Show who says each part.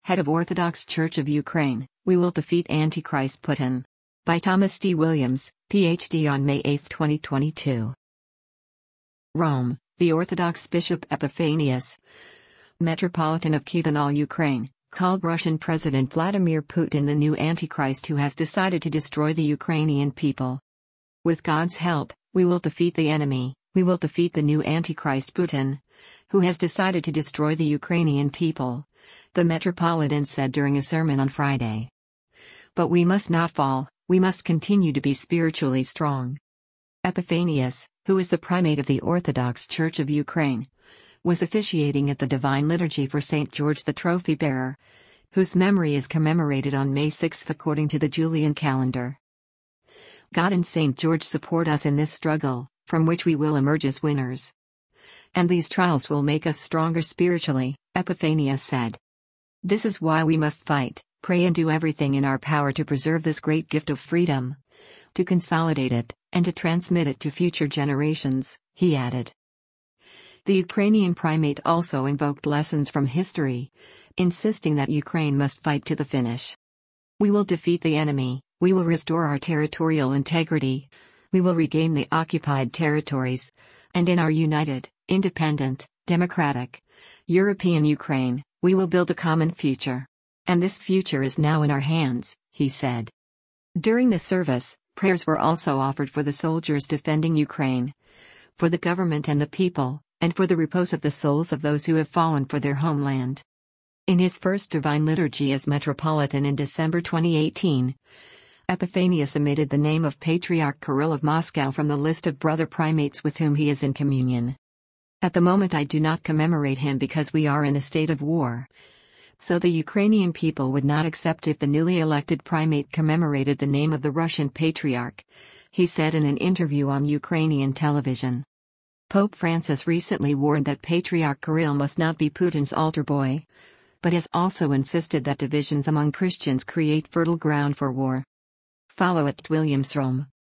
Speaker 1: Head of Orthodox Church of Ukraine, we will defeat Antichrist Putin. By Thomas D. Williams, Ph.D. on May 8, 2022. Rome, the Orthodox Bishop Epiphanius, Metropolitan of Kiev in all Ukraine, called Russian President Vladimir Putin the new Antichrist who has decided to destroy the Ukrainian people. With God's help, we will defeat the enemy, we will defeat the new Antichrist Putin, who has decided to destroy the Ukrainian people, the Metropolitan said during a sermon on Friday. But we must not fall, we must continue to be spiritually strong. Epiphanius, who is the primate of the Orthodox Church of Ukraine, was officiating at the Divine Liturgy for St. George the Trophy Bearer, whose memory is commemorated on May 6 according to the Julian calendar. God and St. George support us in this struggle, from which we will emerge as winners. And these trials will make us stronger spiritually, Epiphanius said. This is why we must fight, pray and do everything in our power to preserve this great gift of freedom, to consolidate it, and to transmit it to future generations, he added. The Ukrainian primate also invoked lessons from history, insisting that Ukraine must fight to the finish. We will defeat the enemy, we will restore our territorial integrity, we will regain the occupied territories, and in our united, independent, democratic, European Ukraine, we will build a common future. And this future is now in our hands, he said. During the service, prayers were also offered for the soldiers defending Ukraine, for the government and the people, and for the repose of the souls of those who have fallen for their homeland. In his first Divine Liturgy as Metropolitan in December 2018, Epiphanius omitted the name of Patriarch Kirill of Moscow from the list of brother primates with whom he is in communion. At the moment I do not commemorate him because we are in a state of war. So the Ukrainian people would not accept if the newly elected primate commemorated the name of the Russian Patriarch, he said in an interview on Ukrainian television. Pope Francis recently warned that Patriarch Kirill must not be Putin's altar boy, but has also insisted that divisions among Christians create fertile ground for war. Follow @WilliamsRome.